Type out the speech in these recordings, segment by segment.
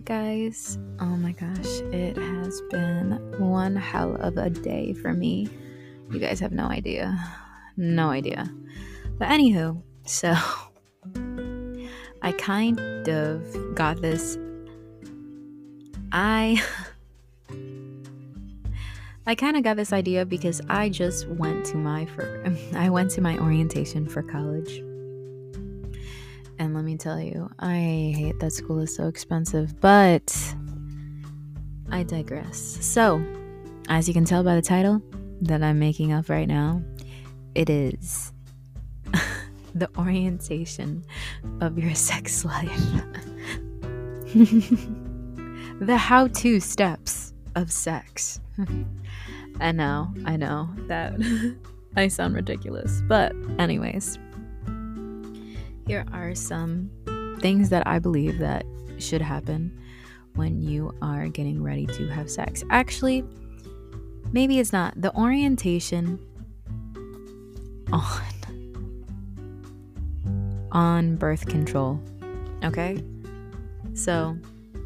guys? Oh my gosh, it has been one hell of a day for me. You guys have no idea. No idea. But anywho, so I kind of got this. I kind of got this idea because I just went to my orientation for college. And let me tell you, I hate that school is so expensive, but I digress. So, as you can tell by the title that I'm making up right now, it is the orientation of your sex life. The how-to steps of sex. I know that I sound ridiculous, but anyways, here are some things that I believe that should happen when you are getting ready to have sex. Actually, maybe it's not. The orientation on birth control. Okay? So,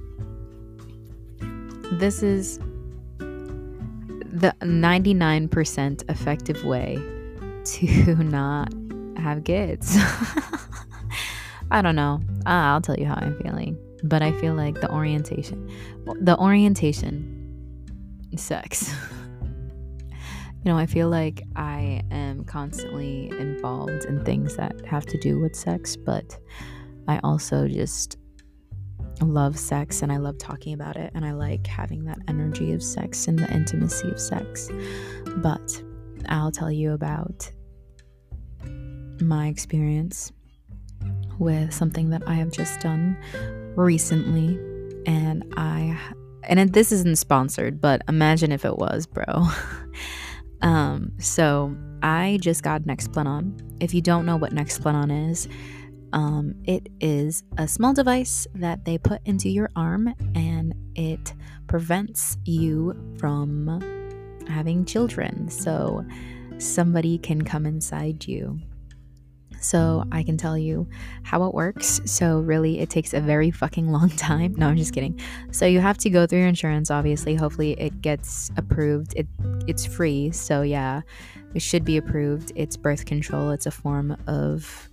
this is the 99% effective way to not have kids. I don't know. I'll tell you how I'm feeling. But I feel like the orientation sex. I feel like I am constantly involved in things that have to do with sex, but I also just love sex and I love talking about it and I like having that energy of sex and the intimacy of sex. But I'll tell you about my experience with something that I have just done recently, and this isn't sponsored, but imagine if it was, bro. So I just got Nexplanon. If you don't know what Nexplanon is, it is a small device that they put into your arm, and it prevents you from having children. So somebody can come inside you. So I can tell you how it works. So really, it takes a very fucking long time. No, I'm just kidding. So you have to go through your insurance, obviously. Hopefully it gets approved. It's free. So yeah, it should be approved. It's birth control. It's a form of,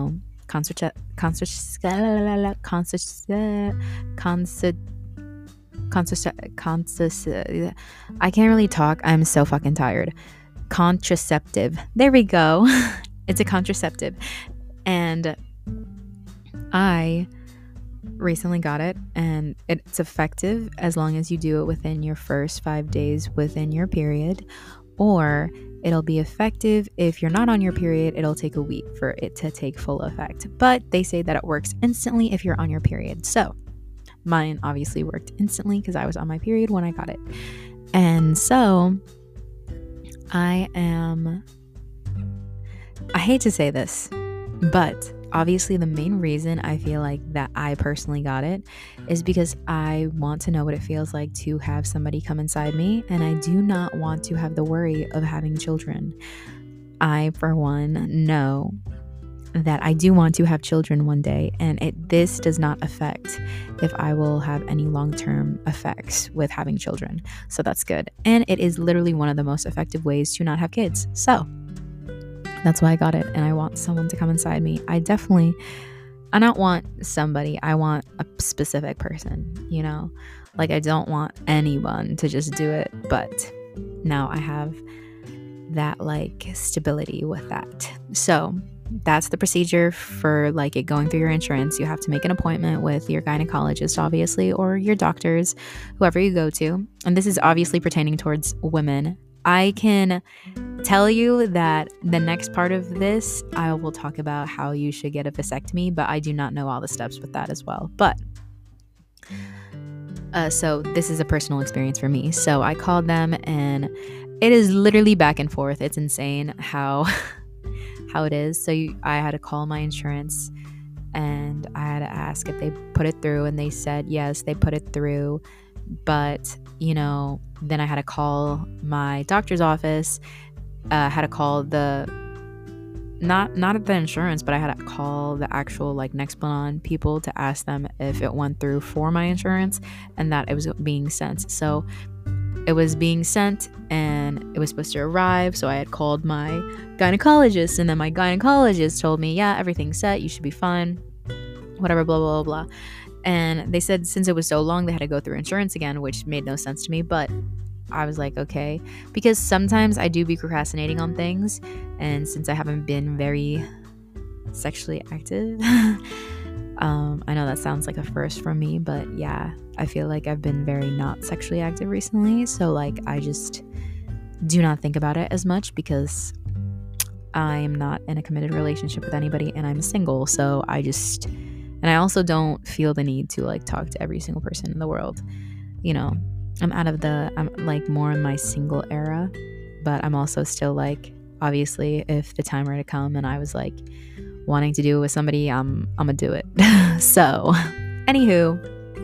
I can't really talk. I'm so fucking tired. Contraceptive. There we go. It's a contraceptive. And I recently got it, and it's effective as long as you do it within your first 5 days within your period, or it'll be effective if you're not on your period. It'll take a week for it to take full effect. But they say that it works instantly if you're on your period. So mine obviously worked instantly because I was on my period when I got it. And so I hate to say this, but obviously the main reason I feel like that I personally got it is because I want to know what it feels like to have somebody come inside me, and I do not want to have the worry of having children. I, for one, know that I do want to have children one day, and this does not affect if I will have any long-term effects with having children. So that's good. And it is literally one of the most effective ways to not have kids. So that's why I got it, and I want someone to come inside me. I don't want somebody. I want a specific person, Like, I don't want anyone to just do it, but now I have that, stability with that. So that's the procedure for, it going through your insurance. You have to make an appointment with your gynecologist, obviously, or your doctors, whoever you go to. And this is obviously pertaining towards women. I can tell you that the next part of this, I will talk about how you should get a vasectomy, but I do not know all the steps with that as well. But so this is a personal experience for me. So I called them, and it is literally back and forth. It's insane how it is. So I had to call my insurance, and I had to ask if they put it through, and they said yes, they put it through. But then I had to call my doctor's office, had to call the not at the insurance, but I had to call the actual like Nexplanon people to ask them if it went through for my insurance and that it was being sent. So it was being sent and it was supposed to arrive. So I had called my gynecologist, and then my gynecologist told me, yeah, everything's set, you should be fine, whatever, blah, blah, blah, blah. And they said since it was so long, they had to go through insurance again, which made no sense to me. But I was like, okay, because sometimes I do be procrastinating on things. And since I haven't been very sexually active, I know that sounds like a first for me, but yeah, I feel like I've been very not sexually active recently. So like, I just do not think about it as much because I am not in a committed relationship with anybody and I'm single. So and I also don't feel the need to like talk to every single person in the world. You know, I'm like more in my single era, but I'm also still like, obviously, if the time were to come and I was like wanting to do it with somebody, I'm gonna do it. So, anywho,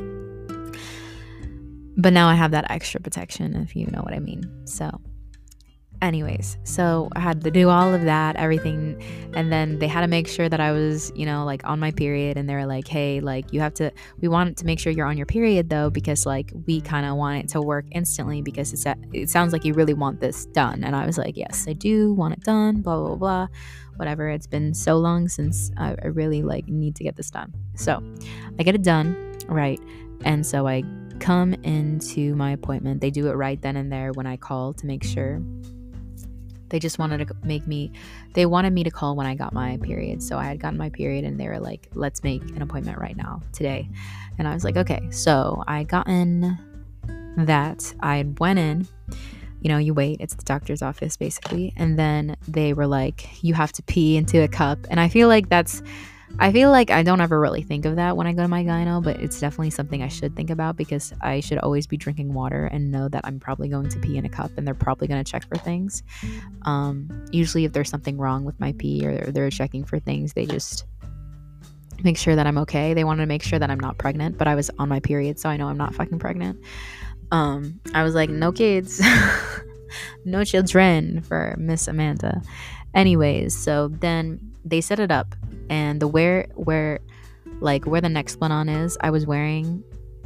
but now I have that extra protection, if you know what I mean. So, anyways, so I had to do all of that, everything, and then they had to make sure that I was, you know, like on my period, and they were like, hey, like we want to make sure you're on your period though, because like we kind of want it to work instantly, because it sounds like you really want this done. And I was like, yes, I do want it done, blah, blah, blah, whatever. It's been so long since I really like need to get this done. So I get it done, right? And so I come into my appointment. They do it right then and there when I call to make sure. They just wanted me to call when I got my period. So I had gotten my period and they were like, let's make an appointment right now, today. And I was like, okay. So I gotten that. I went in, you know, you wait. It's the doctor's office basically. And then they were like, you have to pee into a cup. And I feel like I don't ever really think of that when I go to my gyno, but it's definitely something I should think about, because I should always be drinking water and know that I'm probably going to pee in a cup and they're probably going to check for things. Usually if there's something wrong with my pee or they're checking for things, they just make sure that I'm okay. They wanted to make sure that I'm not pregnant, but I was on my period, so I know I'm not fucking pregnant. I was like, no kids, no children for Miss Amanda. Anyways, so then they set it up, and the where the Nexplanon is, I was wearing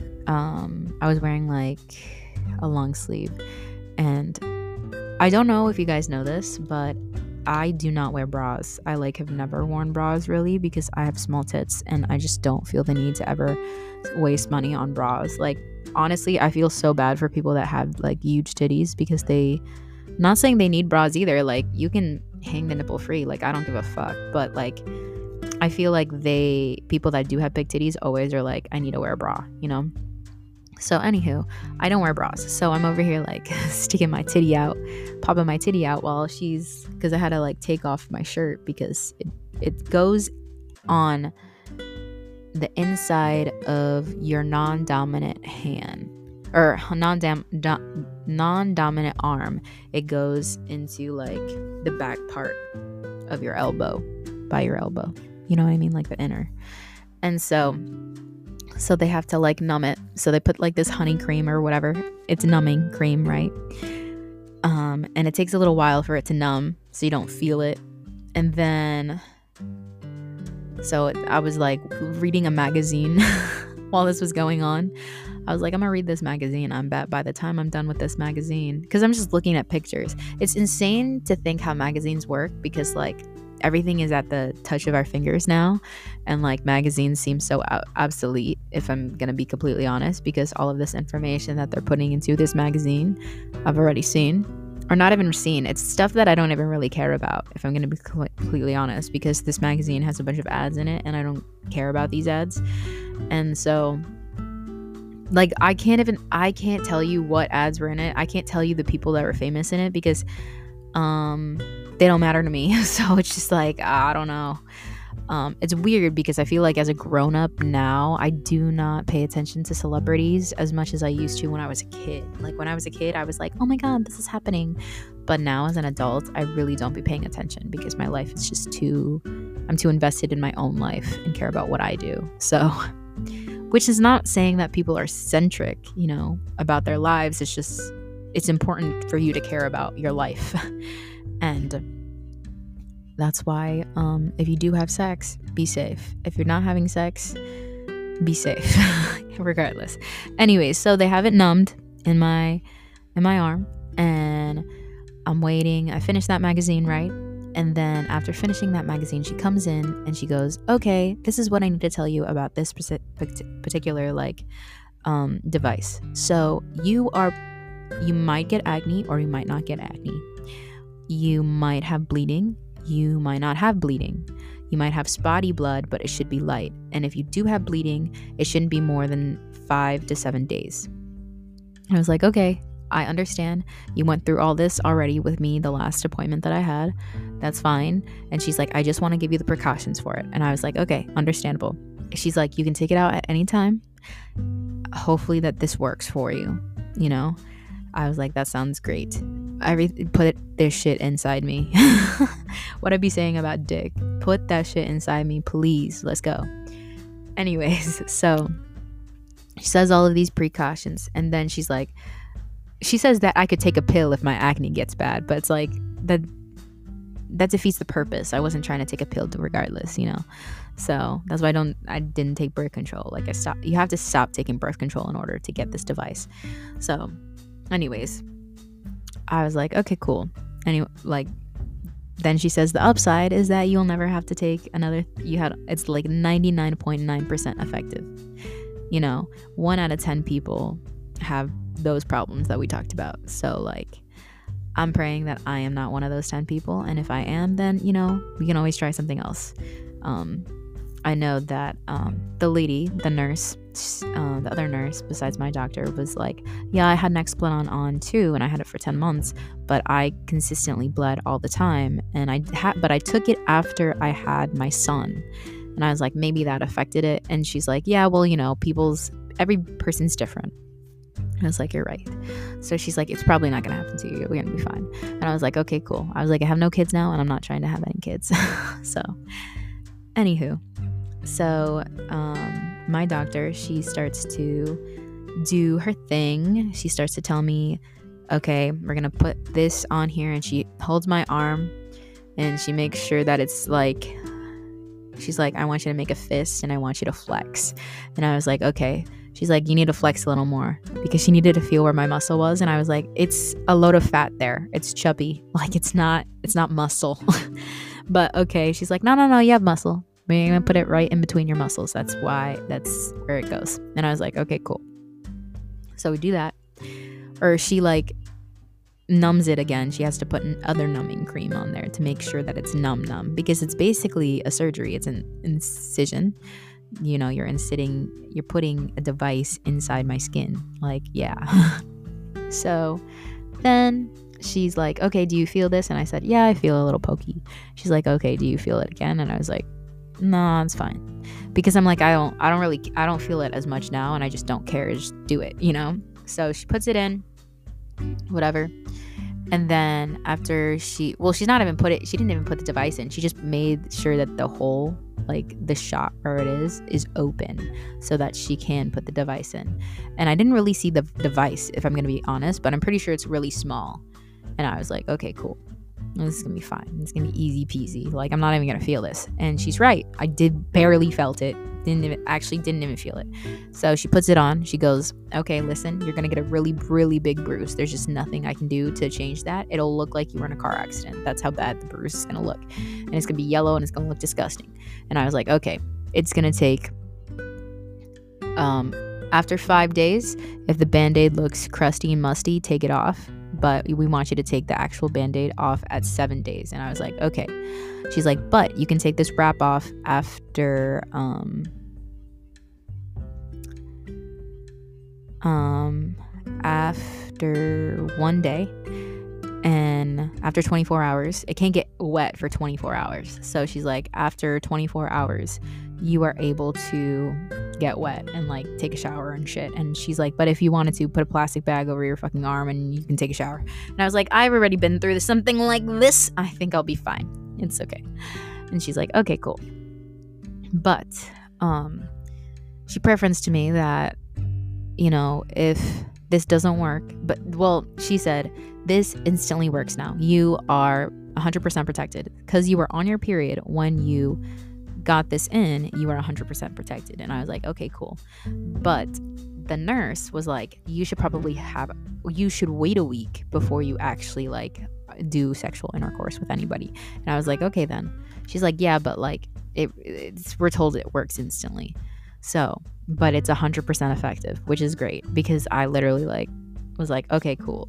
like a long sleeve, and I don't know if you guys know this, but I do not wear bras. I like have never worn bras really, because I have small tits and I just don't feel the need to ever waste money on bras. Like honestly, I feel so bad for people that have like huge titties, because not saying they need bras either. Like you can hang the nipple free. Like I don't give a fuck. But like I feel like people that do have big titties always are like, I need to wear a bra, you know? So anywho, I don't wear bras. So I'm over here like sticking my titty out, popping my titty out while because I had to like take off my shirt, because it goes on the inside of your non-dominant hand, or non-dominant arm. It goes into like the back part of your elbow, by your elbow. You know what I mean? Like the inner. And so they have to like numb it. So they put like this honey cream or whatever. It's numbing cream, right? And it takes a little while for it to numb, so you don't feel it. And then, so I was like reading a magazine while this was going on. I was like, I'm gonna read this magazine. I bet by the time I'm done with this magazine, because I'm just looking at pictures. It's insane to think how magazines work, because like everything is at the touch of our fingers now, and like magazines seem so obsolete, if I'm gonna be completely honest, because all of this information that they're putting into this magazine I've already seen, or not even seen. It's stuff that I don't even really care about, if I'm gonna be completely honest, because this magazine has a bunch of ads in it and I don't care about these ads. And so like I can't tell you what ads were in it. I can't tell you the people that were famous in it, because they don't matter to me. So it's just like, I don't know. It's weird, because I feel like as a grown-up now, I do not pay attention to celebrities as much as I used to when I was a kid. Like when I was a kid, I was like, oh my god, this is happening. But now as an adult, I really don't be paying attention, because my life is just I'm too invested in my own life and care about what I do. So, which is not saying that people are centric, you know, about their lives. It's just, it's important for you to care about your life. And That's why if you do have sex, be safe. If you're not having sex, be safe. Regardless. Anyways, so they have it numbed in my arm, and I'm waiting. I finished that magazine, right? And then after finishing that magazine, she comes in and she goes, okay, this is what I need to tell you about this particular device. So you might get acne, or you might not get acne. You might have bleeding. You might not have bleeding. You might have spotty blood, but it should be light. And if you do have bleeding, it shouldn't be more than 5 to 7 days. I was like, okay, I understand. You went through all this already with me the last appointment that I had. That's fine. And she's like, I just want to give you the precautions for it. And I was like, okay, understandable. She's like, you can take it out at any time. Hopefully that this works for you. You know, I was like, that sounds great. I put this shit inside me. What I be saying about dick? Put that shit inside me, please. Let's go. Anyways, so she says all of these precautions, and then she says that I could take a pill if my acne gets bad, but it's like that defeats the purpose. I wasn't trying to take a pill regardless, you know. So that's why I didn't take birth control. Like you have to stop taking birth control in order to get this device. So anyways, I was like, okay, cool. Anyway, then she says the upside is that you'll never have to take another. It's like 99.9% effective. You know, 1 out of 10 people have those problems that we talked about. So I'm praying that I am not one of those 10 people. And if I am, then, you know, we can always try something else. I know that the lady, the nurse, the other nurse besides my doctor was like, yeah, I had Nexplanon on too, and I had it for 10 months, but I consistently bled all the time, and but I took it after I had my son. And I was like, maybe that affected it. And she's like, yeah, well, you know, every person's different. And I was like, you're right. So she's like, it's probably not going to happen to you. We're going to be fine. And I was like, okay, cool. I was like, I have no kids now, and I'm not trying to have any kids. So, anywho. So, my doctor, she starts to do her thing. She starts to tell me, okay, we're going to put this on here. And she holds my arm, and she makes sure that it's like, she's like, I want you to make a fist, and I want you to flex. And I was like, okay. She's like, you need to flex a little more, because she needed to feel where my muscle was. And I was like, it's a load of fat there. It's chubby. It's not muscle. But okay. She's like, no, you have muscle. We're going to put it right in between your muscles. That's where it goes. And I was like, okay, cool. So we do that. Or she numbs it again. She has to put other numbing cream on there to make sure that it's numb, because it's basically a surgery. It's an incision. You know, you're putting a device inside my skin. Yeah. So then she's like, okay, do you feel this? And I said, yeah, I feel a little pokey. She's like, okay, do you feel it again? And I was like, no, it's fine. Because I'm like, I don't feel it as much now, and I just don't care. Just do it, you know? So she puts it in, whatever. And then after she didn't even put the device in. She just made sure that the hole, the shot where it is open, so that she can put the device in. And I didn't really see the device, if I'm going to be honest, but I'm pretty sure it's really small. And I was like, okay, cool. This is going to be fine. It's going to be easy peasy. I'm not even going to feel this. And she's right. I barely felt it. Didn't even feel it. So she puts it on. She goes, okay, listen, you're going to get a really, really big bruise. There's just nothing I can do to change that. It'll look like you were in a car accident. That's how bad the bruise is going to look. And it's going to be yellow, and it's going to look disgusting. And I was like, okay, it's going to take, after 5 days, if the Band-Aid looks crusty and musty, take it off. But we want you to take the actual Band-Aid off at 7 days. And I was like, okay. She's like, but you can take this wrap off after after 1 day, and after 24 hours. It can't get wet for 24 hours. So she's like, after 24 hours, you are able to get wet and take a shower and shit. And she's like, but if you wanted to, put a plastic bag over your fucking arm and you can take a shower. And I was like, I've already been through something like this. I think I'll be fine. It's okay. And she's like, okay, cool. But she preferenced to me that, you know, if this doesn't work, she said, this instantly works now. You are 100% protected. Because you were on your period when you got this in, you were 100% protected. And I was like, okay, cool. But the nurse was like, you should wait a week before you actually like do sexual intercourse with anybody. And I was like, okay then. She's like, yeah, but like we're told it works instantly. So, but it's 100% effective, which is great, because I literally like was like, okay, cool.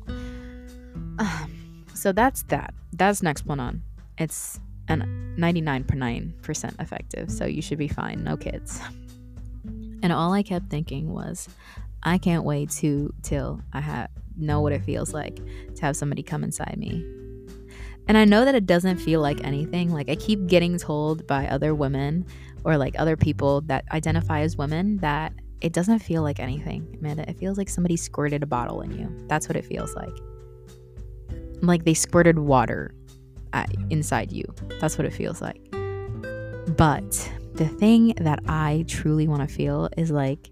So that's Nexplanon. It's an 99.9% effective, so you should be fine. No kids. And all I kept thinking was, I can't wait till I know what it feels like to have somebody come inside me. And I know that it doesn't feel like anything. Like, I keep getting told by other women or like other people that identify as women that it doesn't feel like anything, Amanda. It feels like somebody squirted a bottle in you. That's what it feels like. Like they squirted water inside you. That's what it feels like. But the thing that I truly want to feel is like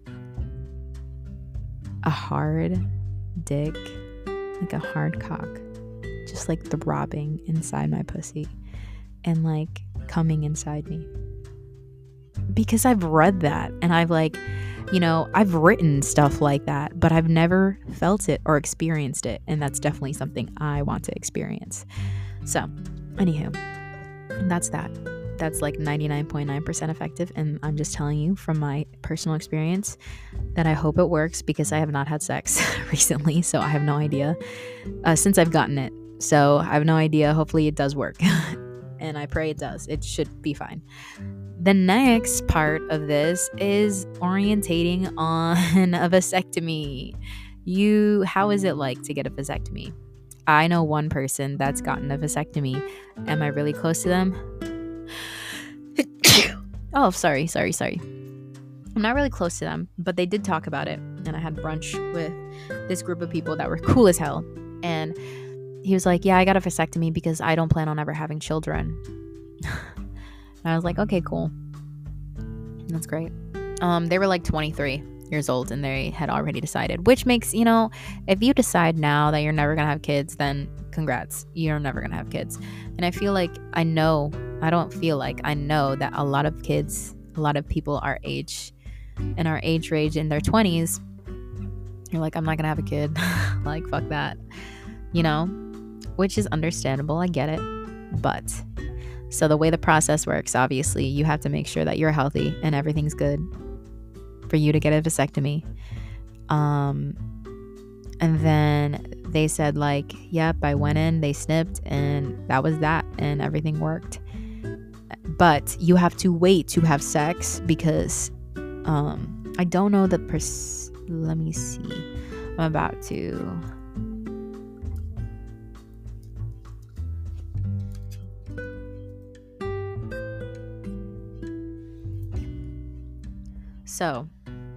a hard dick, like a hard cock, just like throbbing inside my pussy and like coming inside me. Because I've read that and I've like, I've written stuff like that, but I've never felt it or experienced it. And that's definitely something I want to experience. So, anywho, that's that. That's like 99.9% effective. And I'm just telling you from my personal experience that I hope it works, because I have not had sex recently. So I have no idea since I've gotten it. So I have no idea. Hopefully it does work. And I pray it does. It should be fine. The next part of this is orientating on a vasectomy. How is it like to get a vasectomy? I know one person that's gotten a vasectomy. Am I really close to them? Oh, sorry. I'm not really close to them, but they did talk about it. And I had brunch with this group of people that were cool as hell. And he was like, yeah, I got a vasectomy because I don't plan on ever having children. And I was like, okay, cool. That's great. They were like 23 years old and they had already decided, which makes, if you decide now that you're never going to have kids, then congrats, you're never going to have kids. And I feel like I know that a lot of people our age range in their 20s, you're like, I'm not going to have a kid. Like, fuck that, which is understandable. I get it. But so the way the process works, obviously, you have to make sure that you're healthy and everything's good for you to get a vasectomy. And then they said like, yep, I went in, they snipped, and that was that, and everything worked. But you have to wait to have sex because I don't know the let me see. I'm about to. So,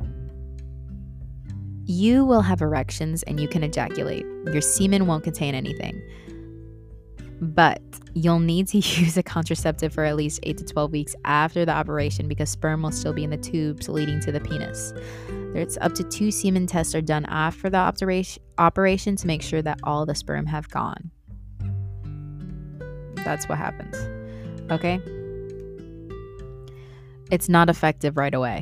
you will have erections and you can ejaculate. Your semen won't contain anything. But you'll need to use a contraceptive for at least 8 to 12 weeks after the operation, because sperm will still be in the tubes leading to the penis. There's up to 2 semen tests are done after the operation to make sure that all the sperm have gone. That's what happens. Okay? It's not effective right away.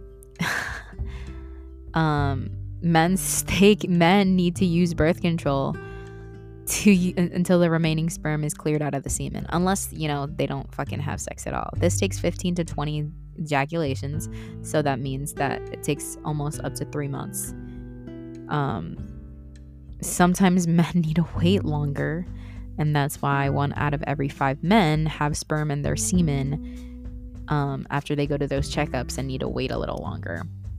Men need to use birth control until the remaining sperm is cleared out of the semen, unless they don't fucking have sex at all. This takes 15 to 20 ejaculations, so that means that it takes almost up to 3 months. Sometimes men need to wait longer, and that's why 1 out of every 5 men have sperm in their semen after they go to those checkups and need to wait a little longer.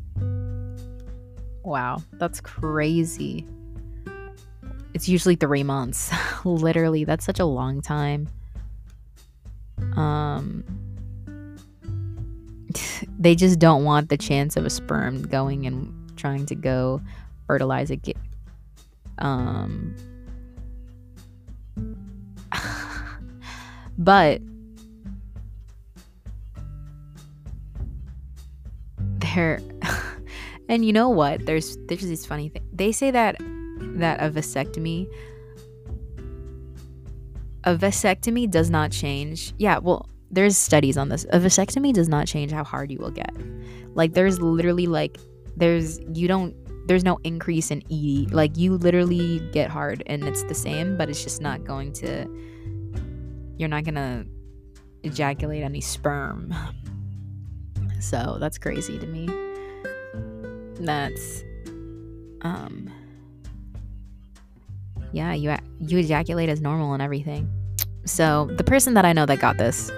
Wow, that's crazy. It's usually 3 months. Literally, that's such a long time. They just don't want the chance of a sperm going and trying to go fertilize it. But they're and you know what? There's this funny thing. They say that a vasectomy a vasectomy does not change. Yeah, well, there's studies on this. A vasectomy does not change how hard you will get. Like, there's literally like there's no increase in ED. Like, you literally get hard and it's the same, but it's just not going to, you're not gonna ejaculate any sperm. So that's crazy to me. That's yeah, you ejaculate as normal and everything. So the person that I know that got this,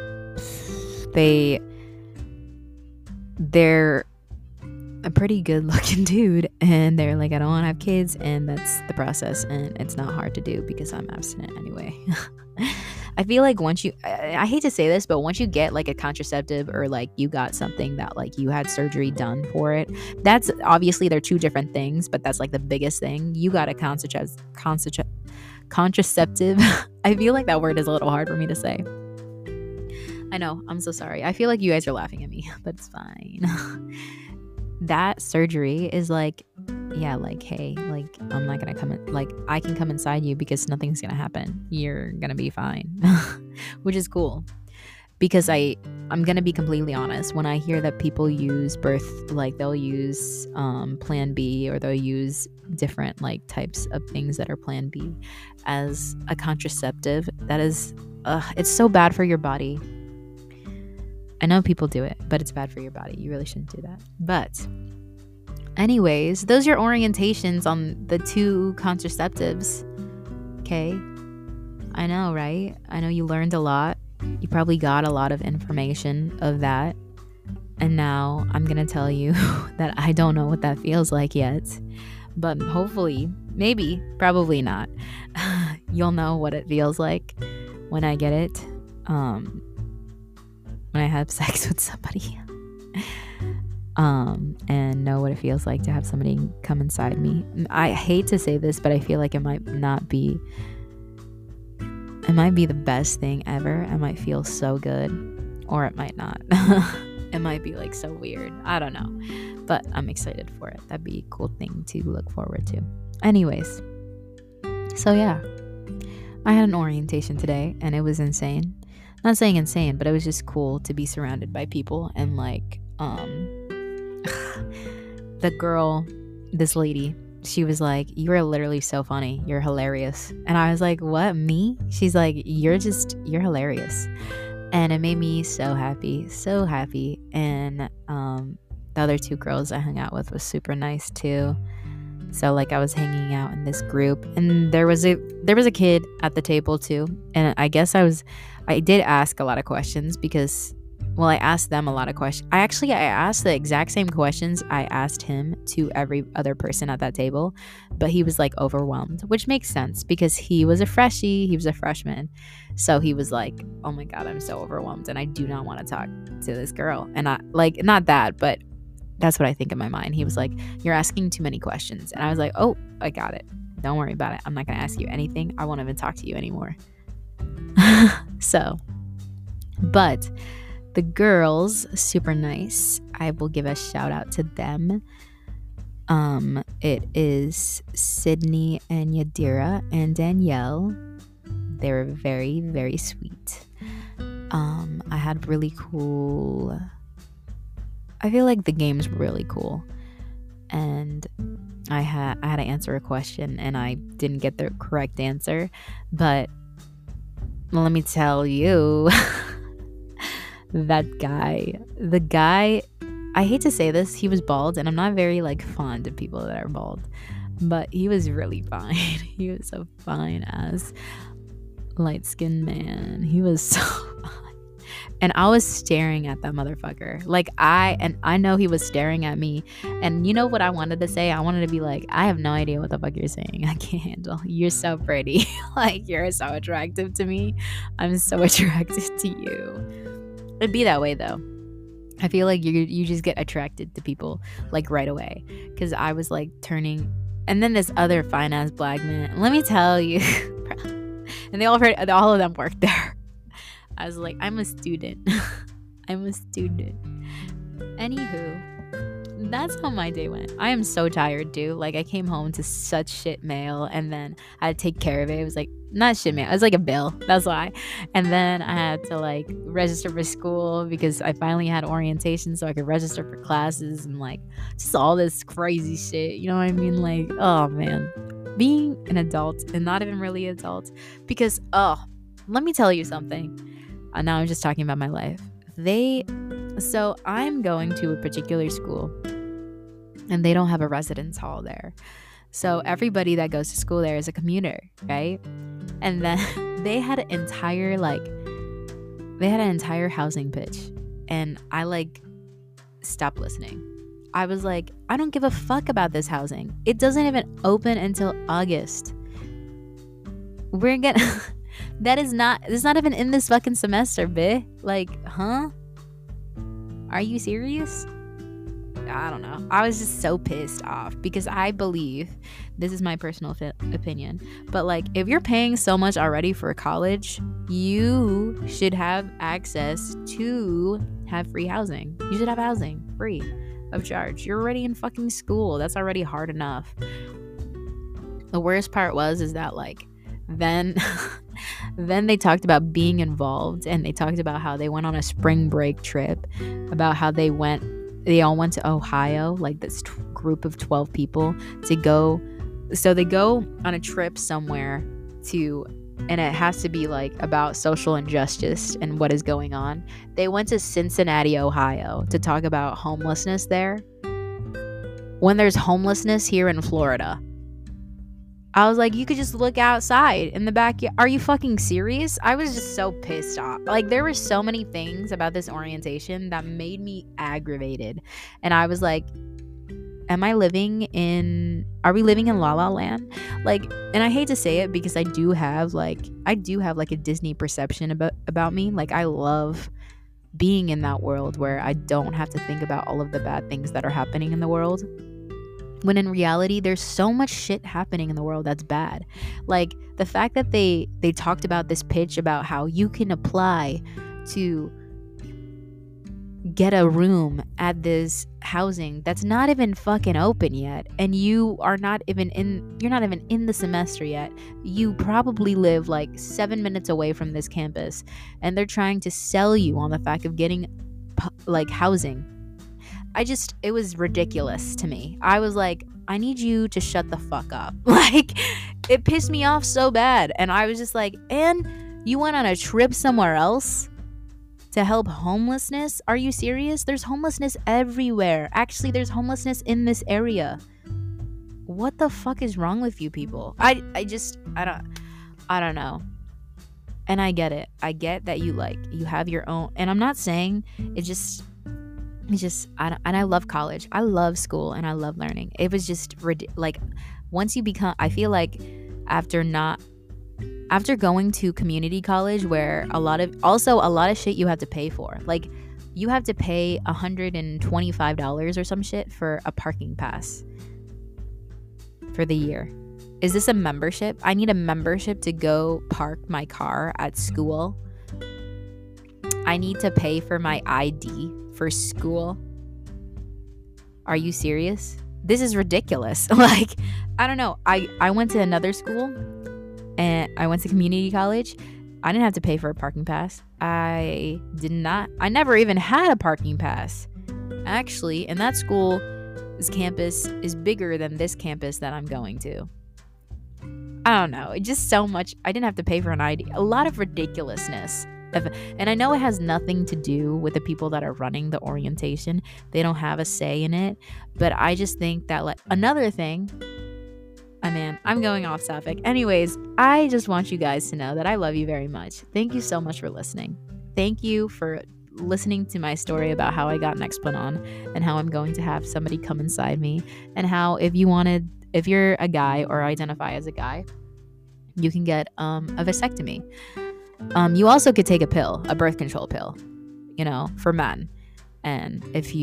they're a pretty good looking dude, and they're like, I don't want to have kids, and that's the process, and it's not hard to do because I'm abstinent anyway. I feel like once you, I hate to say this, but once you get like a contraceptive, or like you got something that like you had surgery done for it, that's obviously, they're two different things, but that's like the biggest thing. You got a contraceptive. I feel like that word is a little hard for me to say. I know, I'm so sorry. I feel like you guys are laughing at me, but it's fine. That surgery is like, yeah, like, hey, like, I'm not gonna come in, like, I can come inside you because nothing's gonna happen. You're gonna be fine. Which is cool. Because I'm gonna be completely honest, when I hear that people use birth, like they'll use Plan B, or they'll use different like types of things that are Plan B as a contraceptive, that is, it's so bad for your body. I know people do it, but it's bad for your body. You really shouldn't do that. But anyways, those are your orientations on the two contraceptives. Okay? I know, right? I know you learned a lot. You probably got a lot of information of that. And now I'm going to tell you that I don't know what that feels like yet. But hopefully, maybe, probably not. You'll know what it feels like when I get it. When I have sex with somebody. And know what it feels like to have somebody come inside me. I hate to say this, but I feel like it might be the best thing ever. I might feel so good, or it might not. It might be like so weird. I don't know, but I'm excited for it. That'd be a cool thing to look forward to. Anyways, so yeah, I had an orientation today and it was insane. Not saying insane, but it was just cool to be surrounded by people. And like the girl, this lady, she was like, you are literally so funny, you're hilarious. And I was like, what, me? She's like, you're hilarious. And it made me so happy. And the other two girls I hung out with was super nice too. So like, I was hanging out in this group, and there was a kid at the table too. And I guess I did ask a lot of questions because, well, I asked them a lot of questions. I asked the exact same questions I asked him to every other person at that table, but he was like overwhelmed, which makes sense because he was a freshman. So he was like, oh my God, I'm so overwhelmed and I do not want to talk to this girl. And I like, not that, but that's what I think in my mind. He was like, you're asking too many questions. And I was like, oh, I got it. Don't worry about it. I'm not going to ask you anything. I won't even talk to you anymore. So, but the girls, super nice. I will give a shout out to them. It is Sydney and Yadira and Danielle. They were very, very sweet. I had really cool, I feel like the games were really cool. And I had to answer a question and I didn't get the correct answer, but let me tell you, the guy, I hate to say this, he was bald, and I'm not very like fond of people that are bald, but he was really fine. He was a fine ass light-skinned man. He was so fine. And I was staring at that motherfucker. Like, I know he was staring at me. And you know what I wanted to say? I wanted to be like, I have no idea what the fuck you're saying. I can't handle. You're so pretty. Like, you're so attractive to me. I'm so attracted to you. It'd be that way, though. I feel like you just get attracted to people, like, right away. Because I was, like, turning. And then this other fine-ass black man. Let me tell you. And all of them worked there. I was like, I'm a student. I'm a student. Anywho, that's how my day went. I am so tired, dude. Like, I came home to such shit mail, and then I had to take care of it. It was like, not shit mail, it was like a bill. That's why. And then I had to like register for school because I finally had orientation so I could register for classes, and like just all this crazy shit. You know what I mean? Like, oh man, being an adult and not even really adult, because let me tell you something. Now I'm just talking about my life. So I'm going to a particular school, and they don't have a residence hall there. So everybody that goes to school there is a commuter, right? And then they had an entire housing pitch, and I like stopped listening. I was like, I don't give a fuck about this housing. It doesn't even open until August. It's not even in this fucking semester, bitch. Like, huh? Are you serious? I don't know. I was just so pissed off because I believe, this is my personal opinion, but like, if you're paying so much already for college, you should have access to have free housing. You should have housing free of charge. You're already in fucking school. That's already hard enough. The worst part is that like, then they talked about being involved, and they talked about how they went on a spring break trip, about how they all went to Ohio, like this group of 12 people to go. So they go on a trip somewhere and it has to be like about social injustice and what is going on. They went to Cincinnati, Ohio to talk about homelessness there, when there's homelessness here in Florida. I was like, you could just look outside in the backyard. Are you fucking serious? I was just so pissed off. Like, there were so many things about this orientation that made me aggravated. And I was like, are we living in La La Land? Like, and I hate to say it because I do have like a Disney perception about me. Like, I love being in that world where I don't have to think about all of the bad things that are happening in the world. When in reality, there's so much shit happening in the world that's bad. Like, the fact that they talked about this pitch about how you can apply to get a room at this housing that's not even fucking open yet, and you're not even in the semester yet. You probably live like 7 minutes away from this campus, and they're trying to sell you on the fact of getting like housing. It was ridiculous to me. I was like, I need you to shut the fuck up. Like, it pissed me off so bad. And I was just like, and you went on a trip somewhere else to help homelessness? Are you serious? There's homelessness everywhere. Actually, there's homelessness in this area. What the fuck is wrong with you people? I don't know. And I get it. I get that you have your own, and I'm not saying I love college. I love school and I love learning. It was just like, once you become, I feel like after going to community college, where a lot of shit you have to pay for. Like, you have to pay $125 or some shit for a parking pass for the year. Is this a membership? I need a membership to go park my car at school. I need to pay for my ID for school. Are you serious? This is ridiculous. Like, I don't know. I went to another school, and I went to community college. I didn't have to pay for a parking pass. I never even had a parking pass. Actually, and that school's campus is bigger than this campus that I'm going to. I don't know. It just so much. I didn't have to pay for an ID. A lot of ridiculousness. And I know it has nothing to do with the people that are running the orientation. They don't have a say in it. But I just think that, like, another thing. I'm going off topic. Anyways, I just want you guys to know that I love you very much. Thank you so much for listening. Thank you for listening to my story about how I got an Nexplanon and how I'm going to have somebody come inside me, and how if you're a guy or identify as a guy, you can get a vasectomy. You also could take a birth control pill, for men. And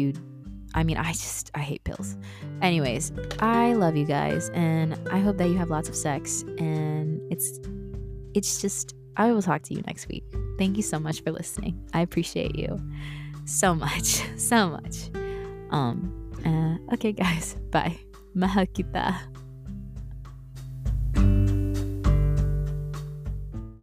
I hate pills. Anyways, I love you guys, and I hope that you have lots of sex, and I will talk to you next week. Thank you so much for listening. I appreciate you so much, so much. Okay, guys, bye. Mahal kita.